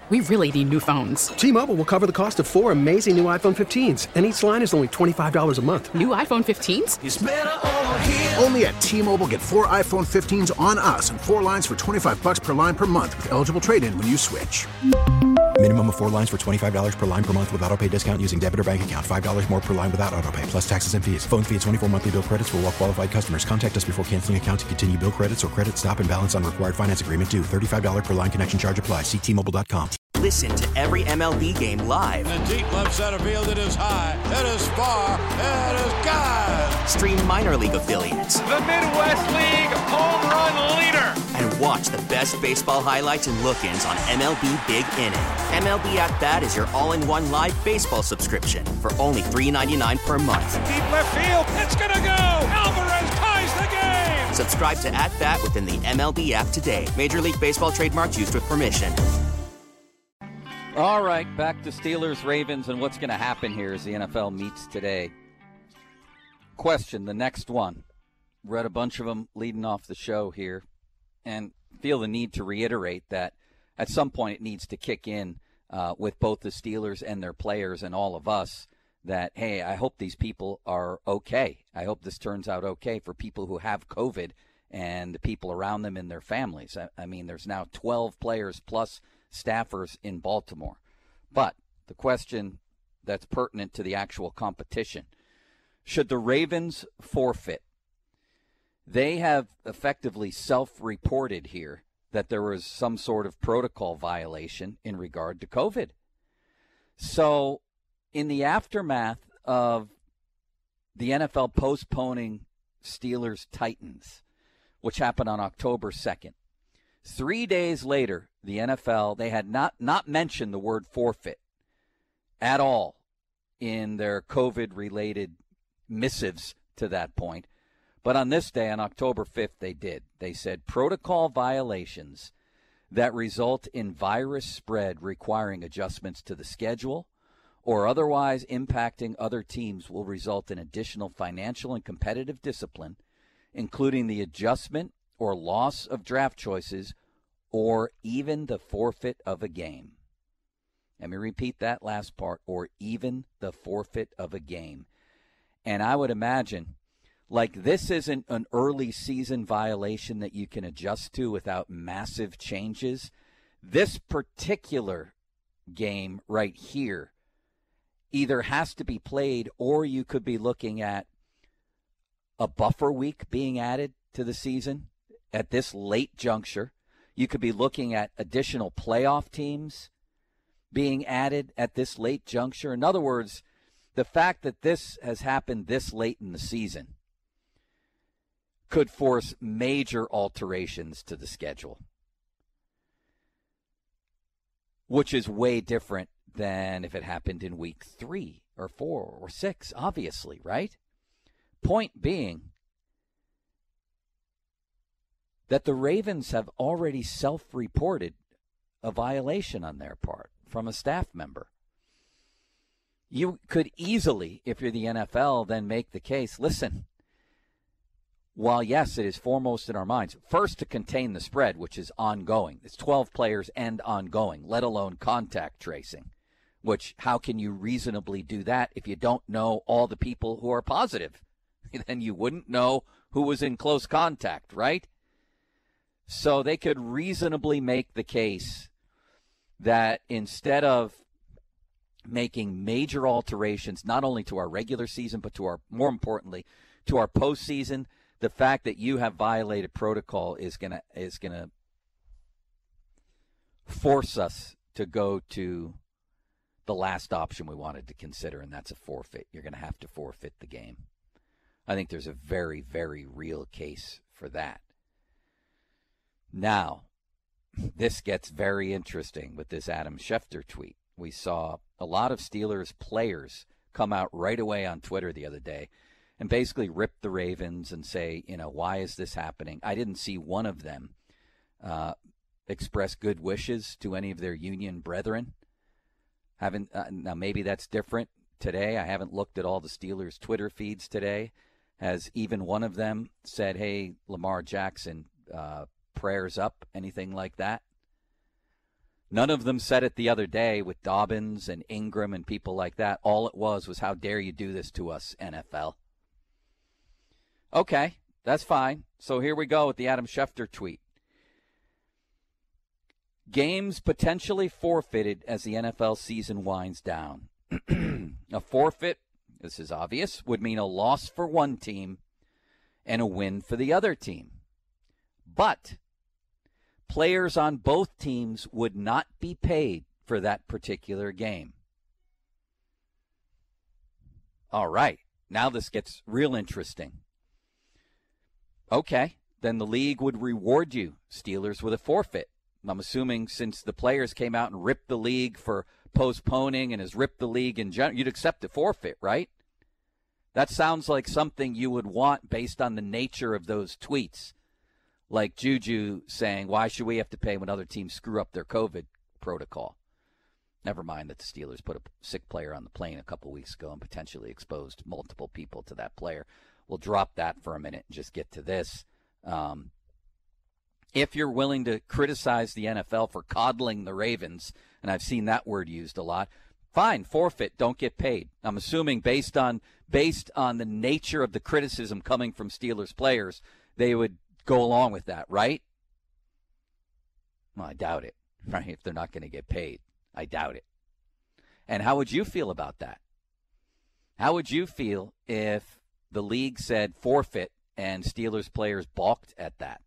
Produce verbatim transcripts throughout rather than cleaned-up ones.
We really need new phones. T-Mobile will cover the cost of four amazing new iPhone fifteens, and each line is only twenty-five dollars a month. New iPhone fifteens? It's better over here. Only at T-Mobile, get four iPhone fifteens on us and four lines for twenty-five dollars per line per month with eligible trade-in when you switch. Minimum of four lines for twenty-five dollars per line per month with autopay discount using debit or bank account. five dollars more per line without autopay, plus taxes and fees. Phone fee at twenty-four monthly bill credits for well-qualified customers. Contact us before canceling account to continue bill credits or credit stop and balance on required finance agreement due. thirty-five dollars per line connection charge applies. See T Mobile dot com. Listen to every M L B game live. In the deep left center field, it is high, it is far, it is gone. Stream minor league affiliates. The Midwest League home run leader. And watch the best baseball highlights and look-ins on M L B Big Inning. M L B At Bat is your all-in-one live baseball subscription for only three dollars and ninety-nine cents per month. Deep left field, it's gonna go. Alvarez ties the game. Subscribe to At Bat within the M L B app today. Major League Baseball trademarks used with permission. All right, back to Steelers, Ravens, and what's going to happen here as the N F L meets today. Question, the next one. Read a bunch of them leading off the show here and feel the need to reiterate that at some point it needs to kick in uh, with both the Steelers and their players and all of us that, hey, I hope these people are okay. I hope this turns out okay for people who have COVID and the people around them and their families. I, I mean, there's now twelve players plus staffers in Baltimore. But the question that's pertinent to the actual competition, should the Ravens forfeit? They have effectively self-reported here that there was some sort of protocol violation in regard to COVID. So in the aftermath of the N F L postponing Steelers-Titans, which happened on October second, three days later, the N F L, they had not, not mentioned the word forfeit at all in their COVID-related missives to that point. But on this day, on October fifth, they did. They said protocol violations that result in virus spread requiring adjustments to the schedule or otherwise impacting other teams will result in additional financial and competitive discipline, including the adjustment or loss of draft choices or even the forfeit of a game. Let me repeat that last part, or even the forfeit of a game. And I would imagine, like, this isn't an early season violation that you can adjust to without massive changes. This particular game right here either has to be played or you could be looking at a buffer week being added to the season at this late juncture. You could be looking at additional playoff teams being added at this late juncture. In other words, the fact that this has happened this late in the season could force major alterations to the schedule, which is way different than if it happened in week three or four or six, obviously, right? Point being that the Ravens have already self-reported a violation on their part from a staff member. You could easily, if you're the N F L, then make the case, listen, while yes, it is foremost in our minds, first to contain the spread, which is ongoing. It's twelve players and ongoing, let alone contact tracing, which how can you reasonably do that if you don't know all the people who are positive? Then you wouldn't know who was in close contact, right? So they could reasonably make the case that instead of making major alterations, not only to our regular season, but to our, more importantly, to our postseason, the fact that you have violated protocol is gonna is gonna force us to go to the last option we wanted to consider, and that's a forfeit. You're gonna have to forfeit the game. I think there's a very, very real case for that. Now, this gets very interesting with this Adam Schefter tweet. We saw a lot of Steelers players come out right away on Twitter the other day and basically rip the Ravens and say, you know, why is this happening? I didn't see one of them uh, express good wishes to any of their union brethren. Haven't uh, now maybe that's different today. I haven't looked at all the Steelers Twitter feeds today. Has even one of them said, hey, Lamar Jackson, uh, prayers up, anything like that? None of them said it the other day with Dobbins and Ingram and people like that. All it was was, how dare you do this to us, N F L? Okay, that's fine. So here we go with the Adam Schefter tweet. Games potentially forfeited as the N F L season winds down. A forfeit, this is obvious, would mean a loss for one team and a win for the other team. But players on both teams would not be paid for that particular game. All right, now this gets real interesting. Okay, then the league would reward you, Steelers, with a forfeit. I'm assuming since the players came out and ripped the league for postponing and has ripped the league in general, you'd accept a forfeit, right? That sounds like something you would want based on the nature of those tweets. Like Juju saying, why should we have to pay when other teams screw up their COVID protocol? Never mind that the Steelers put a sick player on the plane a couple weeks ago and potentially exposed multiple people to that player. We'll drop that for a minute and just get to this. Um, if you're willing to criticize the N F L for coddling the Ravens, and I've seen that word used a lot, fine, forfeit, don't get paid. I'm assuming based on based on the nature of the criticism coming from Steelers players, they would go along with that, right? Well, I doubt it, right? If they're not going to get paid, I doubt it. And how would you feel about that? How would you feel if the league said forfeit and Steelers players balked at that?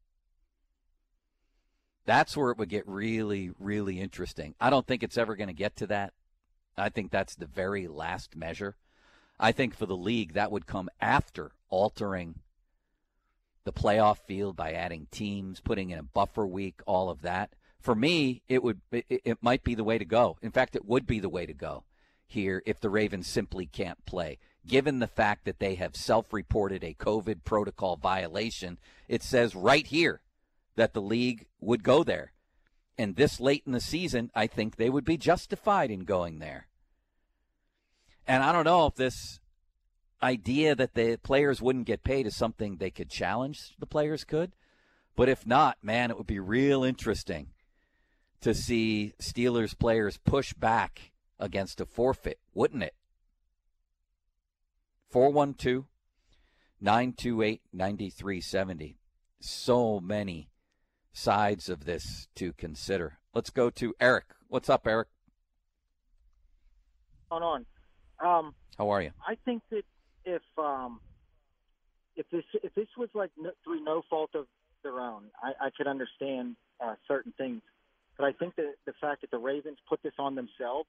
That's where it would get really, really interesting. I don't think it's ever going to get to that. I think that's the very last measure. I think for the league, that would come after altering the playoff field by adding teams, putting in a buffer week, all of that. For me, it would it, it might be the way to go. In fact, it would be the way to go here if the Ravens simply can't play. Given the fact that they have self-reported a COVID protocol violation, it says right here that the league would go there. And this late in the season, I think they would be justified in going there. And I don't know if this idea that the players wouldn't get paid is something they could challenge, the players could. But if not, man, it would be real interesting to see Steelers players push back against a forfeit, wouldn't it? four one two, nine two eight, nine three seven zero. So many sides of this to consider. Let's go to Eric. What's up, Eric? What's going on? Um, How are you? I think that if um, if this if this was like no, through no fault of their own, I, I could understand uh, certain things. But I think that the fact that the Ravens put this on themselves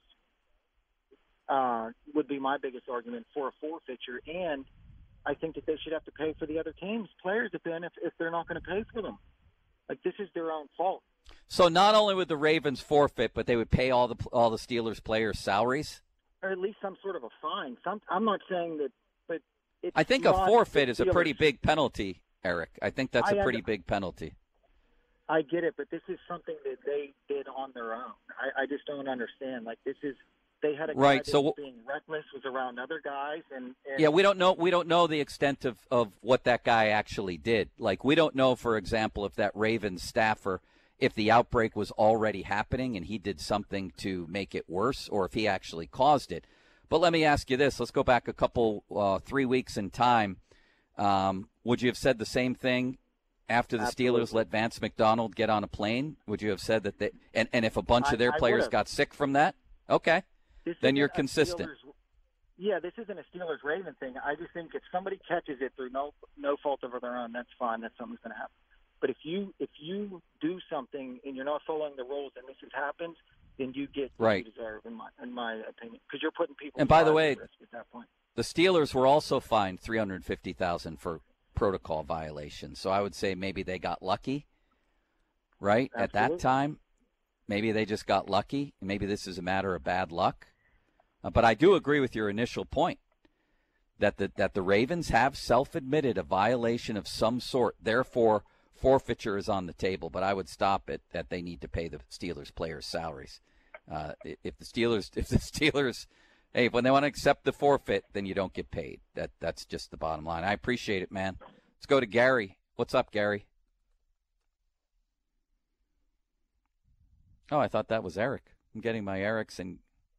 uh, would be my biggest argument for a forfeiture. And I think that they should have to pay for the other team's players if, if, if they're not going to pay for them. Like, this is their own fault. So not only would the Ravens forfeit, but they would pay all the all the Steelers players' salaries? Or at least some sort of a fine. Some, I'm not saying that, but it's I think a forfeit is a Steelers. pretty big penalty, Eric. I think that's I a pretty under- big penalty. I get it, but this is something that they did on their own. I, I just don't understand. Like, this is they had a guy right, that so was being reckless, was around other guys, and, and yeah, we don't know. We don't know the extent of, of what that guy actually did. Like, we don't know, for example, if that Ravens staffer, if the outbreak was already happening and he did something to make it worse, or if he actually caused it. But let me ask you this: let's go back a couple, uh, three weeks in time. Um, would you have said the same thing after the Absolutely. Steelers let Vance McDonald get on a plane? Would you have said that they, and, and if a bunch I, of their I players would've. got sick from that? Okay. This Then isn't you're a consistent. Steelers- yeah, this isn't a Steelers-Raven thing. I just think if somebody catches it through no no fault of their own, that's fine. That's something's going to happen. But if you if you do something and you're not following the rules and this has happened, then you get what Right. you deserve, in my in my opinion, because you're putting people. And by the way, at risk at that point. the Steelers were also fined three hundred fifty thousand dollars for protocol violations. So I would say maybe they got lucky, right? At that Absolutely. time, maybe they just got lucky. Maybe this is a matter of bad luck. Uh, but I do agree with your initial point that the, that the Ravens have self-admitted a violation of some sort. Therefore, forfeiture is on the table. But I would stop it that they need to pay the Steelers players' salaries. Uh, if the Steelers, if the Steelers, hey, when they want to accept the forfeit, then you don't get paid. That that's just the bottom line. I appreciate it, man. Let's go to Gary. What's up, Gary? Oh, I thought that was Eric. I'm getting my Erics and.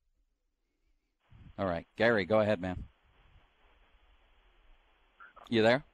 All right, Gary, go ahead, man. You there?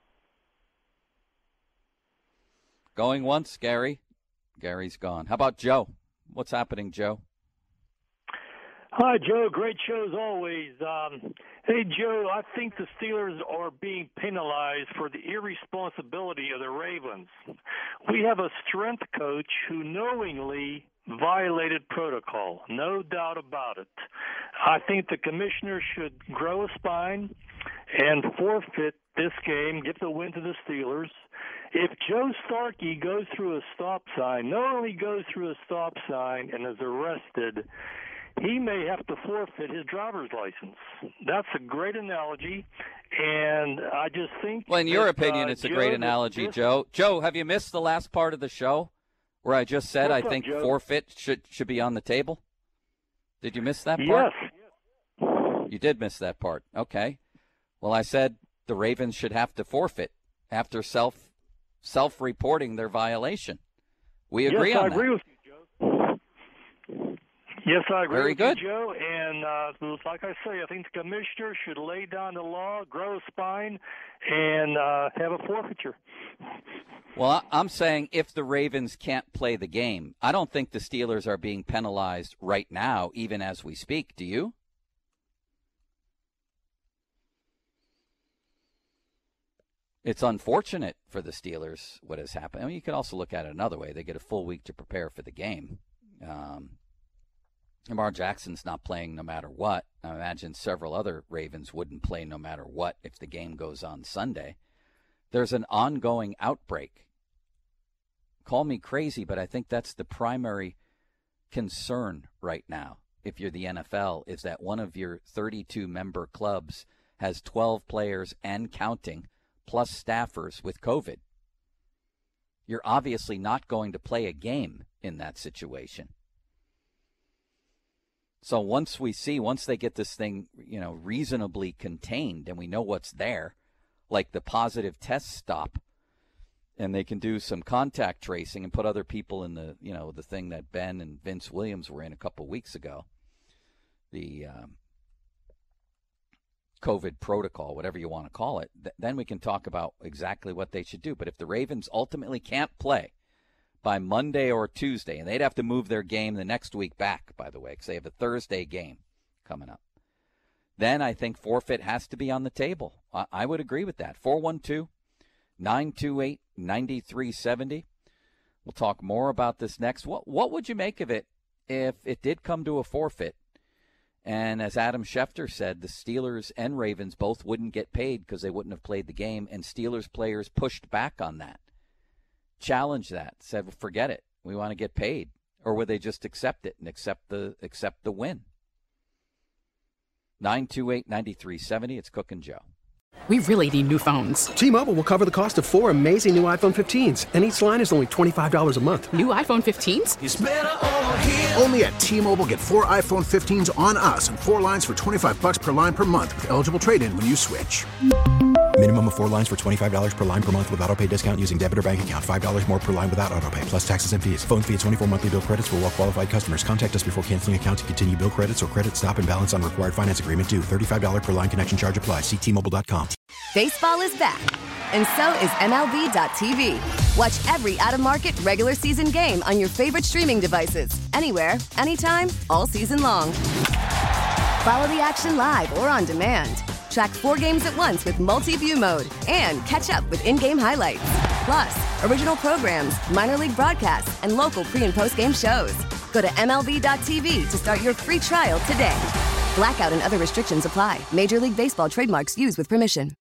Going once, Gary. Gary's gone. How about Joe? What's happening, Joe? Hi, Joe. Great show as always. Um, hey, Joe, I think the Steelers are being penalized for the irresponsibility of the Ravens. We have a strength coach who knowingly violated protocol, no doubt about it. I think the commissioner should grow a spine and forfeit this game, give the win to the Steelers. If Joe Starkey goes through a stop sign, not only goes through a stop sign and is arrested, he may have to forfeit his driver's license. That's a great analogy, and I just think... Well, in your that, opinion, uh, it's a Joe, great analogy, this, Joe. Joe, have you missed the last part of the show where I just said What's I up, think Joe? forfeit should should be on the table? Did you miss that part? Yes. You did miss that part. Okay. Well, I said the Ravens should have to forfeit after self self-reporting their violation. We agree yes, on I that. agree with you, Joe. Yes, I agree Very with good. you, Joe. And uh, like I say, I think the commissioner should lay down the law, grow a spine, and uh, have a forfeiture. Well, I- I'm saying if the Ravens can't play the game, I don't think the Steelers are being penalized right now, even as we speak. Do you? It's unfortunate for the Steelers what has happened. I mean, you could also look at it another way. They get a full week to prepare for the game. Um, Lamar Jackson's not playing no matter what. I imagine several other Ravens wouldn't play no matter what if the game goes on Sunday. There's an ongoing outbreak. Call me crazy, but I think that's the primary concern right now, if you're the N F L, is that one of your thirty-two member clubs has twelve players and counting, plus staffers with COVID. You're obviously not going to play a game in that situation. So once we see, once they get this thing, you know, reasonably contained and we know what's there, like the positive test stop, and they can do some contact tracing and put other people in the, you know, the thing that Ben and Vince Williams were in a couple weeks ago, the um, COVID protocol, whatever you want to call it, th- then we can talk about exactly what they should do. But if the Ravens ultimately can't play by Monday or Tuesday, and they'd have to move their game the next week back, by the way, because they have a Thursday game coming up, then I think forfeit has to be on the table. I, I would agree with that. four one two, nine two eight, nine three seven zero. We'll talk more about this next. What, what would you make of it if it did come to a forfeit? And as Adam Schefter said, the Steelers and Ravens both wouldn't get paid because they wouldn't have played the game, and Steelers players pushed back on that. Challenged that, said, well, forget it. We want to get paid. Or would they just accept it and accept the accept the win? nine two eight, nine three seven zero. It's Cook and Joe. We really need new phones. T-Mobile will cover the cost of four amazing new iPhone fifteens, and each line is only twenty-five dollars a month. New iPhone fifteens? It's better over here. Only at T-Mobile, get four iPhone fifteens on us and four lines for twenty-five bucks per line per month with eligible trade-in when you switch. Minimum of four lines for twenty-five dollars per line per month with autopay discount using debit or bank account. five dollars more per line without autopay, plus taxes and fees. Phone fee at twenty-four monthly bill credits for well-qualified customers. Contact us before canceling account to continue bill credits or credit stop and balance on required finance agreement due. thirty-five dollars per line connection charge applies. See T Mobile dot com. Baseball is back, and so is M L B dot T V. Watch every out-of-market regular season game on your favorite streaming devices. Anywhere, anytime, all season long. Follow the action live or on demand. Track four games at once with multi-view mode and catch up with in-game highlights. Plus, original programs, minor league broadcasts, and local pre- and post-game shows. Go to M L B dot T V to start your free trial today. Blackout and other restrictions apply. Major League Baseball trademarks used with permission.